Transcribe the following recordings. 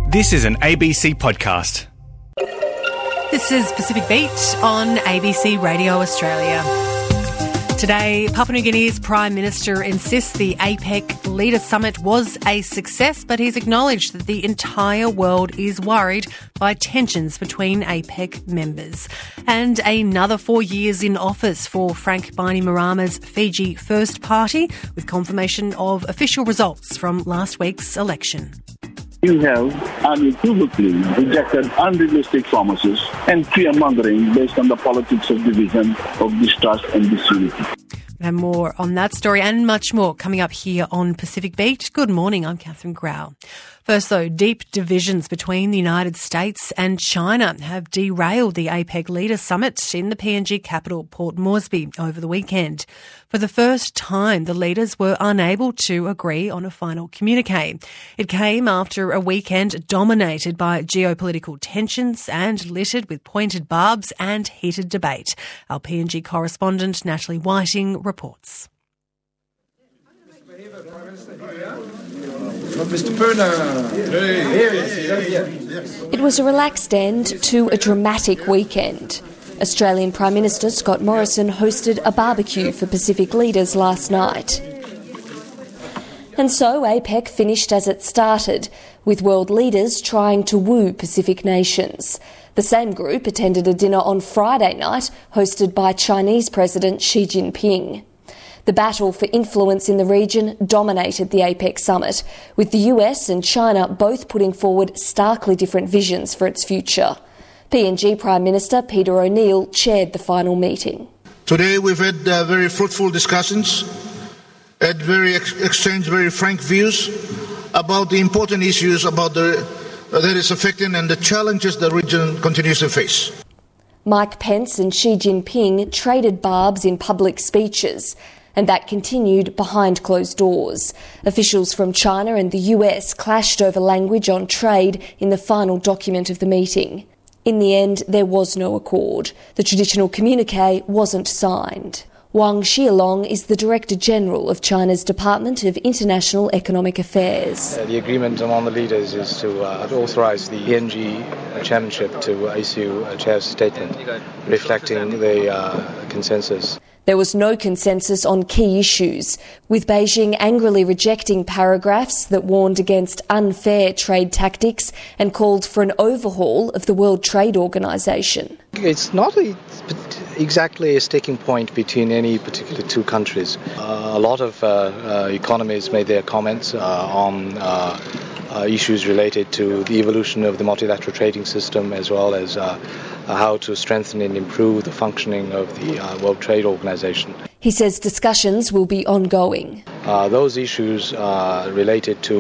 This is an ABC podcast. This is Pacific Beat on ABC Radio Australia. Today, Papua New Guinea's Prime Minister insists the APEC Leader Summit was a success, but he's acknowledged that the entire world is worried by tensions between APEC members. And another 4 years in office for Frank Bainimarama's Fiji First Party, with confirmation of official results from last week's election. You have unequivocally rejected unrealistic promises and fear-mongering based on the politics of division, of distrust and disunity. And more on that story and much more coming up here on Pacific Beat. Good morning, I'm Catherine Grau. First though, deep divisions between the United States and China have derailed the APEC Leader Summit in the PNG capital, Port Moresby, over the weekend. For the first time, the leaders were unable to agree on a final communique. It came after a weekend dominated by geopolitical tensions and littered with pointed barbs and heated debate. Our PNG correspondent, Natalie Whiting, reports. It was a relaxed end to a dramatic weekend. Australian Prime Minister Scott Morrison hosted a barbecue for Pacific leaders last night. And so APEC finished as it started, with world leaders trying to woo Pacific nations. The same group attended a dinner on Friday night hosted by Chinese President Xi Jinping. The battle for influence in the region dominated the APEC summit, with the US and China both putting forward starkly different visions for its future. PNG Prime Minister Peter O'Neill chaired the final meeting. Today we've had very fruitful discussions, exchanged very frank views about the important issues that is affecting and the challenges the region continues to face. Mike Pence and Xi Jinping traded barbs in public speeches, and that continued behind closed doors. Officials from China and the US clashed over language on trade in the final document of the meeting. In the end, there was no accord. The traditional communique wasn't signed. Wang Xiaolong is the Director General of China's Department of International Economic Affairs. The agreement among the leaders is to authorise the PNG chairmanship to issue a chair's statement reflecting the consensus. There was no consensus on key issues, with Beijing angrily rejecting paragraphs that warned against unfair trade tactics and called for an overhaul of the World Trade Organization. It's not exactly a sticking point between any particular two countries. A lot of economies made their comments on issues related to the evolution of the multilateral trading system, as well as how to strengthen and improve the functioning of the World Trade Organization. He says discussions will be ongoing. Those issues related to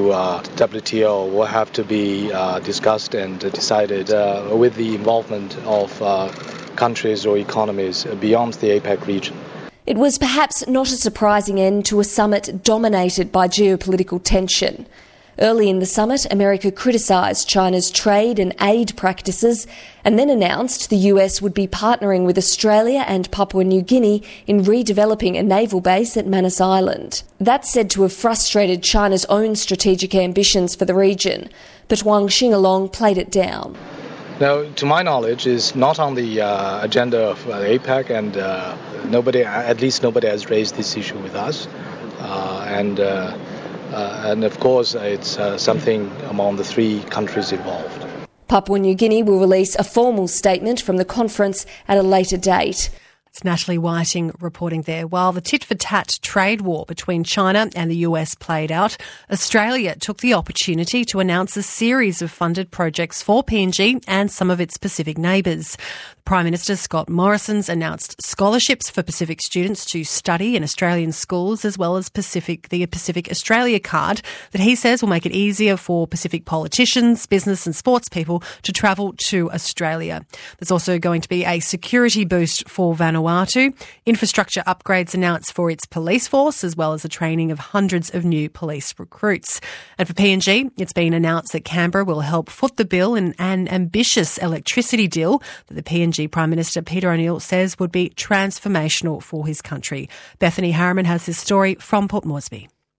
WTO will have to be discussed and decided with the involvement of countries or economies beyond the APEC region. It was perhaps not a surprising end to a summit dominated by geopolitical tension. Early in the summit, America criticised China's trade and aid practices and then announced the US would be partnering with Australia and Papua New Guinea in redeveloping a naval base at Manus Island. That's said to have frustrated China's own strategic ambitions for the region, but Wang Xiaolong played it down. Now, to my knowledge, is not on the agenda of APEC, and nobody has raised this issue with us. And of course, it's something among the three countries involved. Papua New Guinea will release a formal statement from the conference at a later date. It's Natalie Whiting reporting there. While the tit-for-tat trade war between China and the US played out, Australia took the opportunity to announce a series of funded projects for PNG and some of its Pacific neighbours. Prime Minister Scott Morrison's announced scholarships for Pacific students to study in Australian schools, as well as the Pacific Australia card that he says will make it easier for Pacific politicians, business and sports people to travel to Australia. There's also going to be a security boost for Vanuatu, infrastructure upgrades announced for its police force, as well as the training of hundreds of new police recruits. And for PNG, it's been announced that Canberra will help foot the bill in an ambitious electricity deal that the PNG Prime Minister Peter O'Neill says would be transformational for his country. Bethany Harriman has this story from Port Moresby.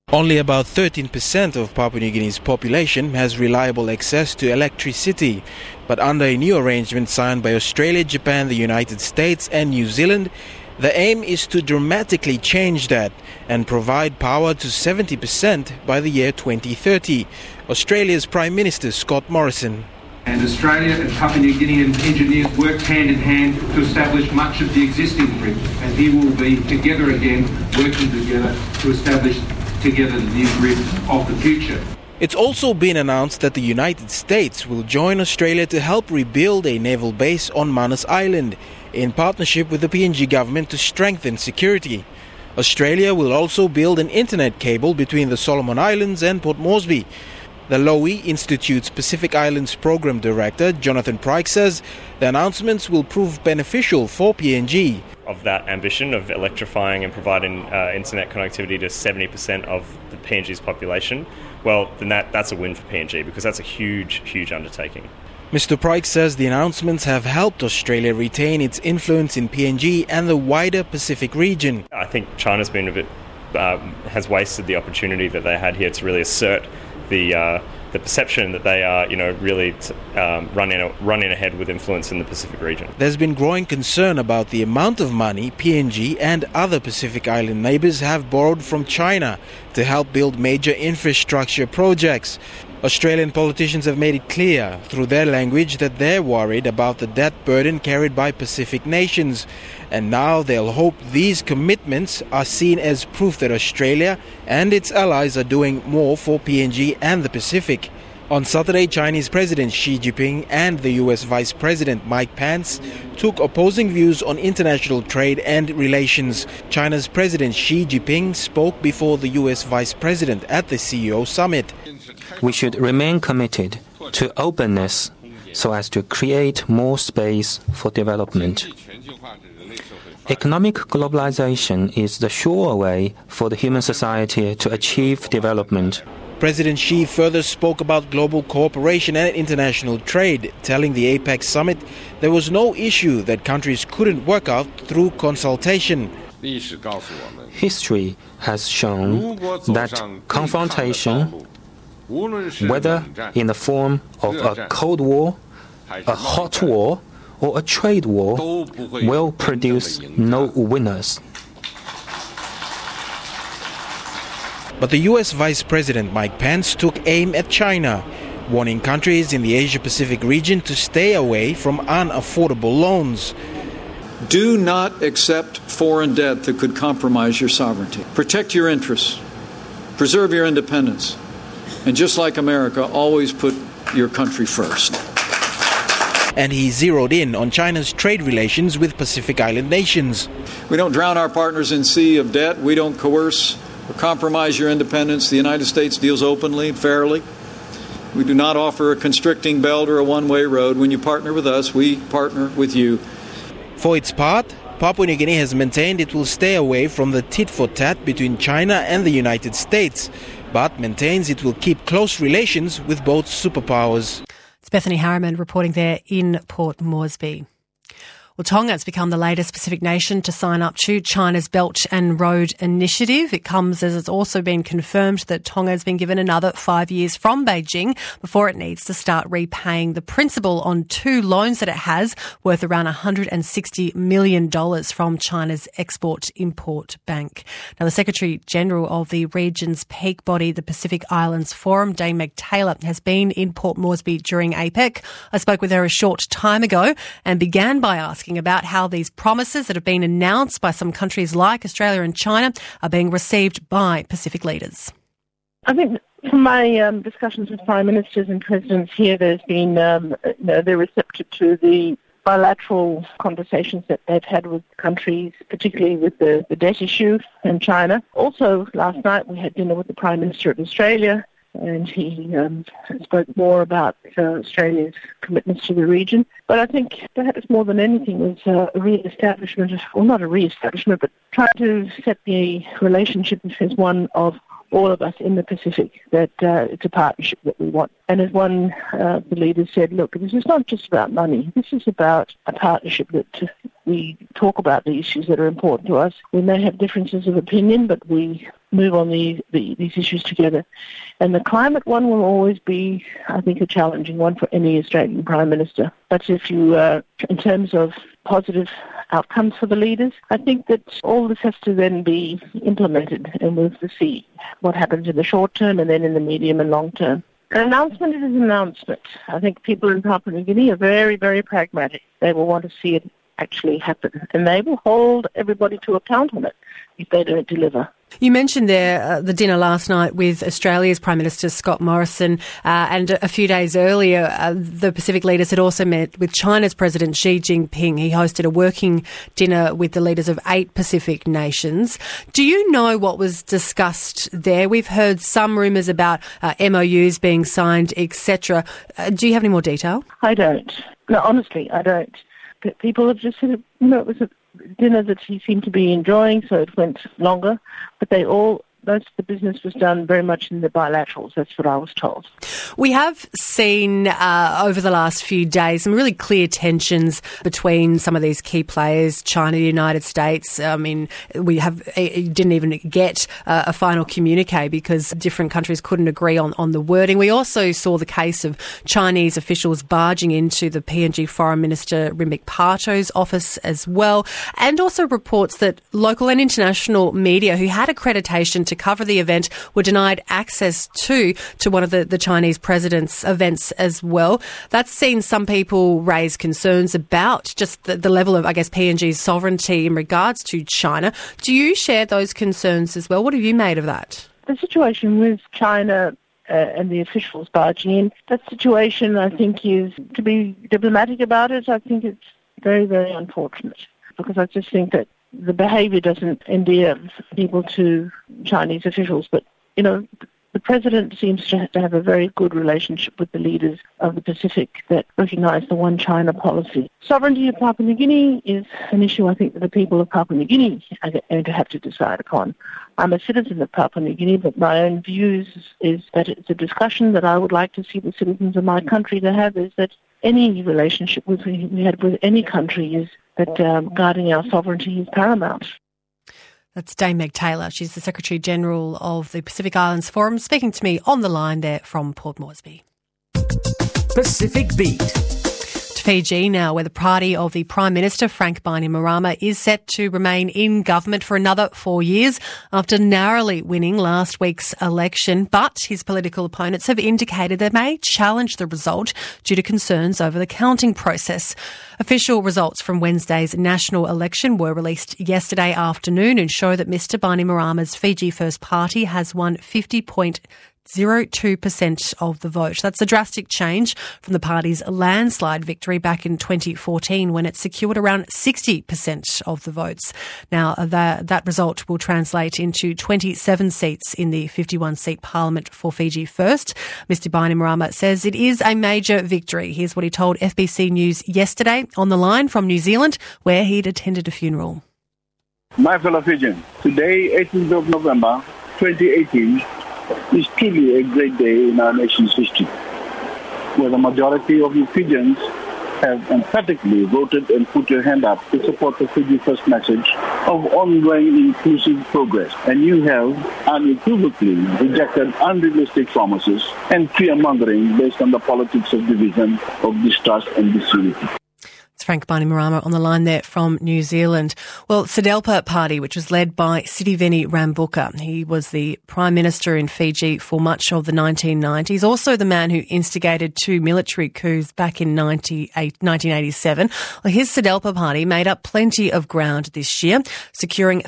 Only about 13% of Papua New Guinea's population has reliable access to electricity. But under a new arrangement signed by Australia, Japan, the United States and New Zealand, the aim is to dramatically change that and provide power to 70% by the year 2030. Australia's Prime Minister Scott Morrison. And Australia and Papua New Guinean engineers worked hand in hand to establish much of the existing grid. And here we'll be together again, working together to establish together the new grid of the future. It's also been announced that the United States will join Australia to help rebuild a naval base on Manus Island in partnership with the PNG government to strengthen security. Australia will also build an internet cable between the Solomon Islands and Port Moresby. The Lowy Institute's Pacific Islands Program Director, Jonathan Pryke, says the announcements will prove beneficial for PNG. Of that ambition of electrifying and providing internet connectivity to 70% of the PNG's population, well, then that's a win for PNG because that's a huge, huge undertaking. Mr. Pryke says the announcements have helped Australia retain its influence in PNG and the wider Pacific region. I think China's been has wasted the opportunity that they had here to really assert the perception that they are, really running ahead with influence in the Pacific region. There's been growing concern about the amount of money PNG and other Pacific Island neighbours have borrowed from China to help build major infrastructure projects. Australian politicians have made it clear through their language that they're worried about the debt burden carried by Pacific nations. And now they'll hope these commitments are seen as proof that Australia and its allies are doing more for PNG and the Pacific. On Saturday, Chinese President Xi Jinping and the US Vice President Mike Pence took opposing views on international trade and relations. China's President Xi Jinping spoke before the US Vice President at the CEO summit. We should remain committed to openness so as to create more space for development. Economic globalization is the sure way for the human society to achieve development. President Xi further spoke about global cooperation and international trade, telling the APEC summit there was no issue that countries couldn't work out through consultation. History has shown that confrontation, whether in the form of a Cold War, a hot war, or a trade war, will produce no winners. But the US Vice President Mike Pence took aim at China, warning countries in the Asia-Pacific region to stay away from unaffordable loans. Do not accept foreign debt that could compromise your sovereignty. Protect your interests. Preserve your independence. And just like America, always put your country first. And he zeroed in on China's trade relations with Pacific Island nations. We don't drown our partners in sea of debt. We don't coerce or compromise your independence. The United States deals openly and fairly. We do not offer a constricting belt or a one-way road. When you partner with us, we partner with you. For its part, Papua New Guinea has maintained it will stay away from the tit-for-tat between China and the United States, but maintains it will keep close relations with both superpowers. It's Bethany Harriman reporting there in Port Moresby. Well, Tonga has become the latest Pacific nation to sign up to China's Belt and Road Initiative. It comes as it's also been confirmed that Tonga has been given another 5 years from Beijing before it needs to start repaying the principal on 2 loans that it has worth around $160 million from China's Export-Import Bank. Now, the Secretary-General of the region's peak body, the Pacific Islands Forum, Dame Meg Taylor, has been in Port Moresby during APEC. I spoke with her a short time ago and began by asking about how these promises that have been announced by some countries like Australia and China are being received by Pacific leaders. I think from my discussions with prime ministers and presidents here, there's been, they're receptive to the bilateral conversations that they've had with countries, particularly with the debt issue in China. Also, last night we had dinner with the Prime Minister of Australia, and he spoke more about Australia's commitments to the region. But I think perhaps more than anything was a re-establishment, well, not a re-establishment, but trying to set the relationship as one of all of us in the Pacific, that it's a partnership that we want. And as one of the leaders said, look, this is not just about money. This is about a partnership that we talk about the issues that are important to us. We may have differences of opinion, but we move on these issues together. And the climate one will always be, I think, a challenging one for any Australian Prime Minister. But if you, in terms of positive outcomes for the leaders, I think that all this has to then be implemented, and we'll have to see what happens in the short term and then in the medium and long term. An announcement is an announcement. I think people in Papua New Guinea are very, very pragmatic. They will want to see it actually happen, and they will hold everybody to account on it if they don't deliver. You mentioned there the dinner last night with Australia's Prime Minister Scott Morrison, and a few days earlier the Pacific leaders had also met with China's President Xi Jinping. He hosted a working dinner with the leaders of 8 Pacific nations. Do you know what was discussed there? We've heard some rumours about MOUs being signed, etc. Do you have any more detail? I don't. No, honestly, I don't. People have just said, it was a dinner that he seemed to be enjoying, so it went longer. But most of the business was done very much in the bilaterals. That's what I was told. We have seen over the last few days some really clear tensions between some of these key players, China, the United States. I mean, didn't even get a final communique because different countries couldn't agree on the wording. We also saw the case of Chinese officials barging into the PNG Foreign Minister Rinpoche Pato's office as well, and also reports that local and international media who had accreditation to cover the event were denied access to one of the Chinese president's events as well. That's seen some people raise concerns about just the level of, I guess, PNG's sovereignty in regards to China. Do you share those concerns as well? What have you made of that? The situation with China and the officials barging in, that situation, I think, is, to be diplomatic about it, I think it's very, very unfortunate, because I just think that the behaviour doesn't endear people to Chinese officials. But, the President seems to have a very good relationship with the leaders of the Pacific that recognise the One China policy. Sovereignty of Papua New Guinea is an issue I think that the people of Papua New Guinea are going to have to decide upon. I'm a citizen of Papua New Guinea, but my own views is that it's a discussion that I would like to see the citizens of my country to have, is that any relationship we had with any country is that guarding our sovereignty is paramount. That's Dame Meg Taylor. She's the Secretary-General of the Pacific Islands Forum, speaking to me on the line there from Port Moresby. Pacific Beat. To Fiji now, where the party of the Prime Minister, Frank Bainimarama, is set to remain in government for another 4 years after narrowly winning last week's election. But his political opponents have indicated they may challenge the result due to concerns over the counting process. Official results from Wednesday's national election were released yesterday afternoon and show that Mr Bainimarama's Fiji First Party has won 50.02% of the vote. That's a drastic change from the party's landslide victory back in 2014 when it secured around 60% of the votes. Now, that result will translate into 27 seats in the 51-seat parliament for Fiji First. Mr Bainimarama says it is a major victory. Here's what he told FBC News yesterday on the line from New Zealand, where he'd attended a funeral. My fellow Fijians, today, 18th of November, 2018, is truly a great day in our nation's history, where the majority of you Fijians have emphatically voted and put your hand up to support the Fiji First message of ongoing inclusive progress. And you have unequivocally rejected unrealistic promises and fear-mongering based on the politics of division, of distrust and disunity. It's Frank Bainimarama on the line there from New Zealand. Well, SEDELPA party, which was led by Sitiveni Rabuka. He was the Prime Minister in Fiji for much of the 1990s, also the man who instigated 2 military coups back in 1987. Well, his SEDELPA party made up plenty of ground this year, securing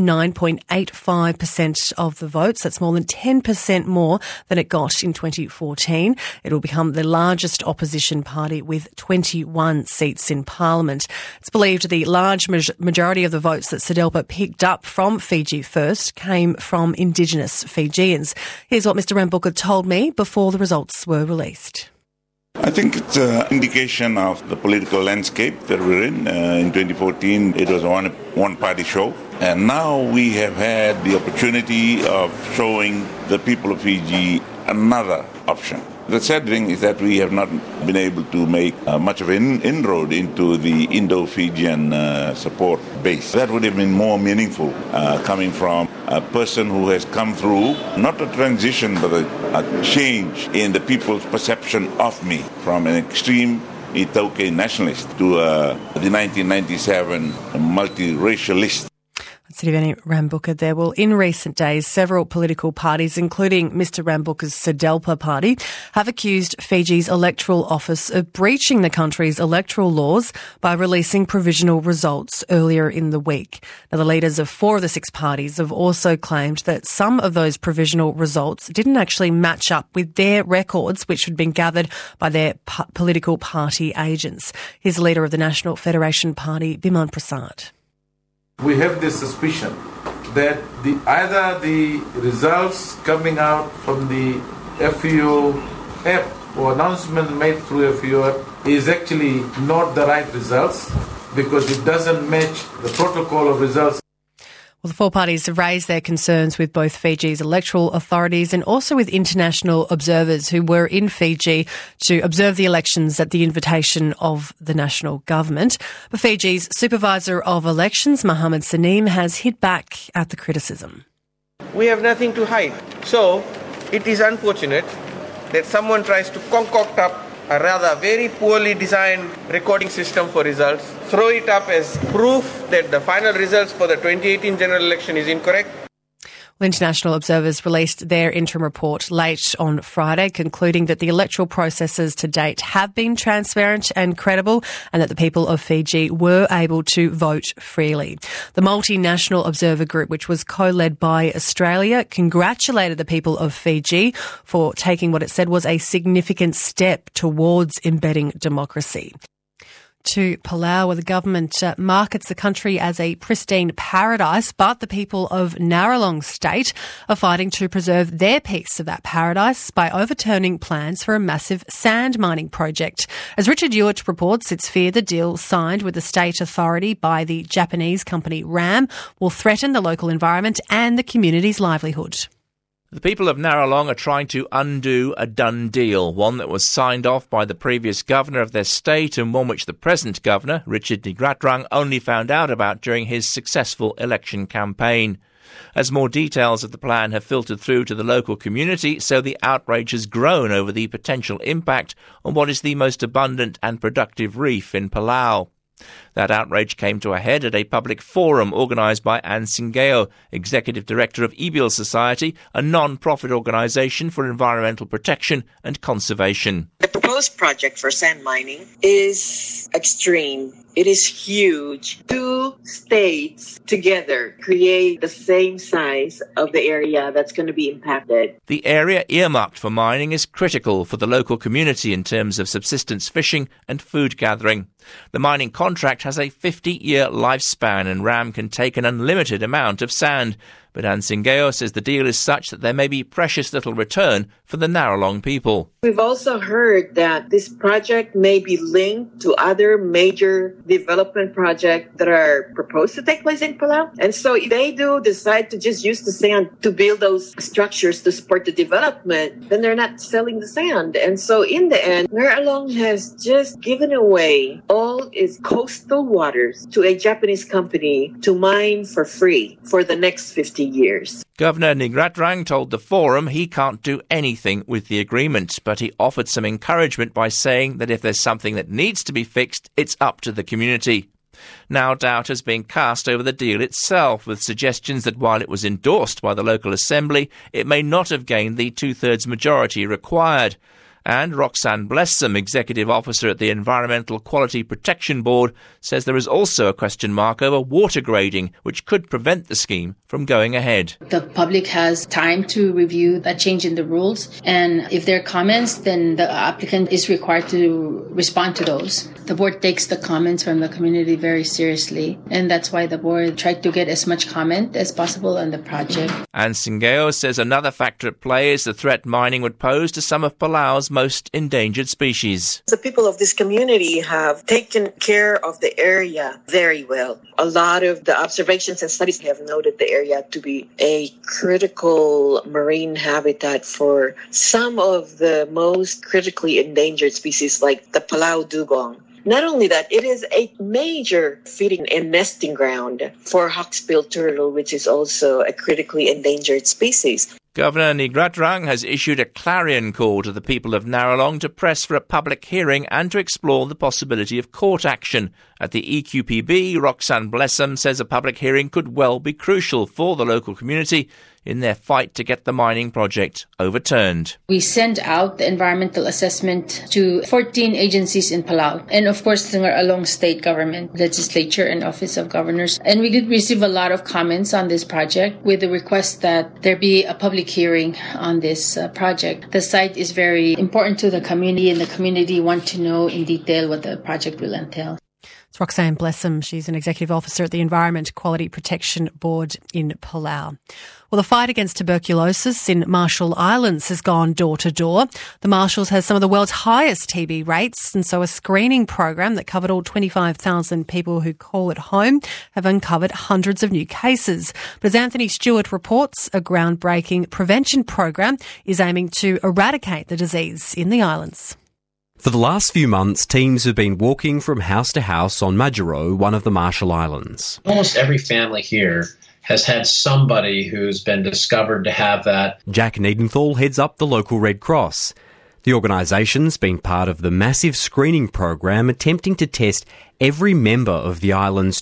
39.85% of the votes. That's more than 10% more than it got in 2014. It will become the largest opposition party with 21 seats in Parliament. It's believed the large majority of the votes that SEDELPA picked up from Fiji First came from Indigenous Fijians. Here's what Mr Rabuka told me before the results were released. I think it's an indication of the political landscape that we're in. In 2014, it was a one-party show. And now we have had the opportunity of showing the people of Fiji another option. The sad thing is that we have not been able to make much of an inroad into the Indo-Fijian support base. That would have been more meaningful coming from a person who has come through, not a transition, but a change in the people's perception of me from an extreme Itaukei nationalist to the 1997 multiracialist. Sitiveni Rambuka there. Well, in recent days, several political parties, including Mr Rambuka's SEDELPA party, have accused Fiji's electoral office of breaching the country's electoral laws by releasing provisional results earlier in the week. Now, the leaders of 4 of the 6 parties have also claimed that some of those provisional results didn't actually match up with their records, which had been gathered by their political party agents. Here's the leader of the National Federation Party, Biman Prasad. We have this suspicion that either the results coming out from the FEO app or announcement made through FEO app is actually not the right results because it doesn't match the protocol of results. Well, the 4 parties have raised their concerns with both Fiji's electoral authorities and also with international observers who were in Fiji to observe the elections at the invitation of the national government. But Fiji's Supervisor of Elections, Mohammed Saneem, has hit back at the criticism. We have nothing to hide. So it is unfortunate that someone tries to concoct up a rather very poorly designed recording system for results, throw it up as proof that the final results for the 2018 general election is incorrect. Well, international observers released their interim report late on Friday, concluding that the electoral processes to date have been transparent and credible and that the people of Fiji were able to vote freely. The multinational observer group, which was co-led by Australia, congratulated the people of Fiji for taking what it said was a significant step towards embedding democracy. To Palau, where the government markets the country as a pristine paradise, but the people of Narralong State are fighting to preserve their piece of that paradise by overturning plans for a massive sand mining project. As Richard Ewart reports, it's feared the deal signed with the state authority by the Japanese company RAM will threaten the local environment and the community's livelihood. The people of Narralong are trying to undo a done deal, one that was signed off by the previous governor of their state and one which the present governor, Richard Nigratrang, only found out about during his successful election campaign. As more details of the plan have filtered through to the local community, so the outrage has grown over the potential impact on what is the most abundant and productive reef in Palau. That outrage came to a head at a public forum organised by Anne Singeo, Executive Director of Ebiel Society, a non-profit organisation for environmental protection and conservation. The proposed project for sand mining is extreme. It is huge. 2 states together create the same size of the area that's going to be impacted. The area earmarked for mining is critical for the local community in terms of subsistence fishing and food gathering. The mining contract has a 50-year lifespan and RAM can take an unlimited amount of sand. But Anne Singeo says the deal is such that there may be precious little return for the Narralong people. We've also heard that this project may be linked to other major development projects that are proposed to take place in Palau. And so if they do decide to just use the sand to build those structures to support the development, then they're not selling the sand. And so in the end, Narralong has just given away all its coastal waters to a Japanese company to mine for free for the next 50 years. Governor Nigratrang told the forum he can't do anything with the agreement, but he offered some encouragement by saying that if there's something that needs to be fixed, it's up to the community. Now doubt has been cast over the deal itself, with suggestions that while it was endorsed by the local assembly, it may not have gained the 2/3 majority required. And Roxanne Blessum, Executive Officer at the Environmental Quality Protection Board, says there is also a question mark over water grading, which could prevent the scheme from going ahead. The public has time to review that change in the rules, and if there are comments, then the applicant is required to respond to those. The board takes the comments from the community very seriously, and that's why the board tried to get as much comment as possible on the project. And Singeo says another factor at play is the threat mining would pose to some of Palau's most endangered species. The people of this community have taken care of the area very well. A lot of the observations and studies have noted the area to be a critical marine habitat for some of the most critically endangered species like the Palau dugong. Not only that, it is a major feeding and nesting ground for hawksbill turtle, which is also a critically endangered species. Governor Nigratrang has issued a clarion call to the people of Narralong to press for a public hearing and to explore the possibility of court action. At the EQPB, Roxanne Blessam says a public hearing could well be crucial for the local community in their fight to get the mining project overturned. We sent out the environmental assessment to 14 agencies in Palau, and of course along state government, legislature and office of governors. And we did receive a lot of comments on this project with the request that there be a public hearing on this project. The site is very important to the community, and the community want to know in detail what the project will entail. It's Roxanne Blessam. She's an executive officer at the Environment Quality Protection Board in Palau. Well, the fight against tuberculosis in Marshall Islands has gone door to door. The Marshalls has some of the world's highest TB rates, and so a screening program that covered all 25,000 people who call it home have uncovered hundreds of new cases. But as Anthony Stewart reports, a groundbreaking prevention program is aiming to eradicate the disease in the islands. For the last few months, teams have been walking from house to house on Majuro, one of the Marshall Islands. Almost every family here has had somebody who's been discovered to have that. Jack Niedenthal heads up the local Red Cross. The organisation's been part of the massive screening program attempting to test every member of the island's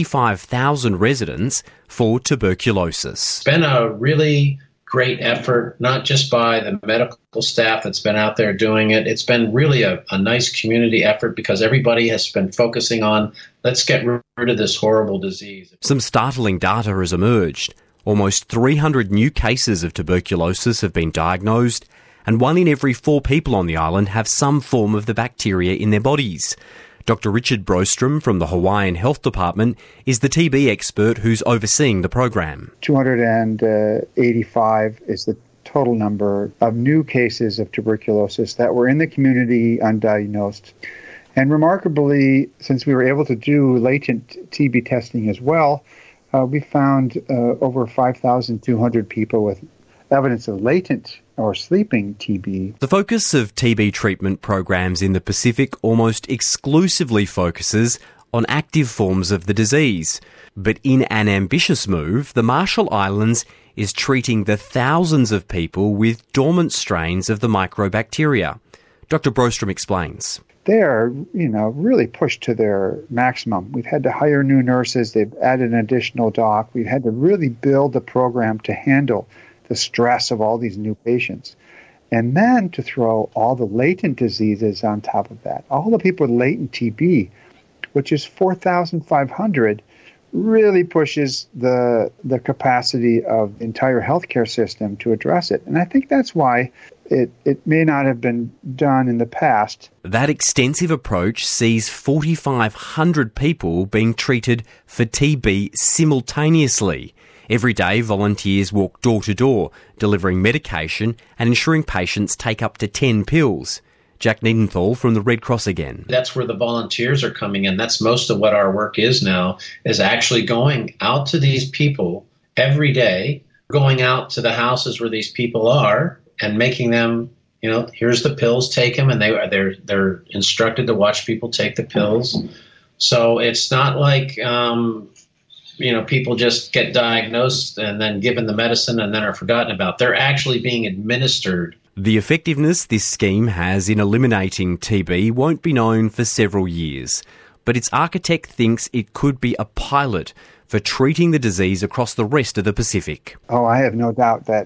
25,000 residents for tuberculosis. It's been a really great effort, not just by the medical staff that's been out there doing it. It's been really a nice community effort because everybody has been focusing on, let's get rid of this horrible disease. Some startling data has emerged. Almost 300 new cases of tuberculosis have been diagnosed, and 1 in every 4 people on the island have some form of the bacteria in their bodies. Dr. Richard Brostrom from the Hawaiian Health Department is the TB expert who's overseeing the program. 285 is the total number of new cases of tuberculosis that were in the community undiagnosed. And remarkably, since we were able to do latent TB testing as well, we found over 5,200 people with evidence of latent or sleeping TB. The focus of TB treatment programs in the Pacific almost exclusively focuses on active forms of the disease. But in an ambitious move, the Marshall Islands is treating the thousands of people with dormant strains of the microbacteria. Dr. Brostrom explains. They're, really pushed to their maximum. We've had to hire new nurses. They've added an additional doc. We've had to really build the program to handle the stress of all these new patients. And then to throw all the latent diseases on top of that. All the people with latent TB, which is 4,500, really pushes the capacity of the entire healthcare system to address it. And I think that's why it may not have been done in the past. That extensive approach sees 4,500 people being treated for TB simultaneously. Every day, volunteers walk door to door, delivering medication and ensuring patients take up to 10 pills. Jack Niedenthal from the Red Cross again. That's where the volunteers are coming in. That's most of what our work is now, is actually going out to these people every day, going out to the houses where these people are and making them, here's the pills, take them, and they're instructed to watch people take the pills. So it's not like people just get diagnosed and then given the medicine and then are forgotten about. They're actually being administered. The effectiveness this scheme has in eliminating TB won't be known for several years, but its architect thinks it could be a pilot for treating the disease across the rest of the Pacific. Oh, I have no doubt that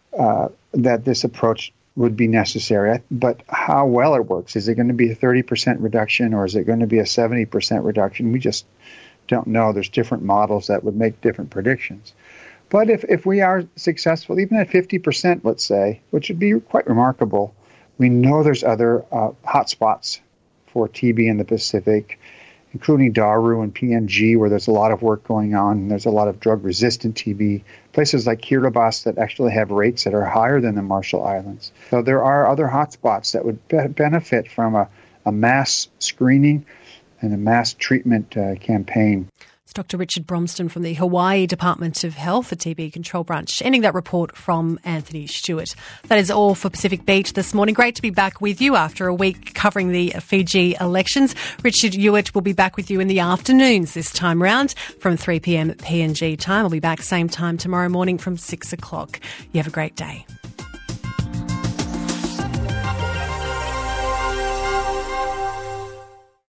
this approach would be necessary, but how well it works, is it going to be a 30% reduction or is it going to be a 70% reduction? We just don't know. There's different models that would make different predictions. But if we are successful, even at 50%, let's say, which would be quite remarkable, we know there's other hotspots for TB in the Pacific, including Daru and PNG, where there's a lot of work going on, and there's a lot of drug-resistant TB. Places like Kiribati that actually have rates that are higher than the Marshall Islands. So there are other hotspots that would benefit from a mass screening and a mass treatment campaign. Dr. Richard Bromston from the Hawaii Department of Health, the TB Control Branch, ending that report from Anthony Stewart. That is all for Pacific Beat this morning. Great to be back with you after a week covering the Fiji elections. Richard Hewitt will be back with you in the afternoons this time round from 3 p.m. PNG time. I'll be back same time tomorrow morning from 6 o'clock. You have a great day.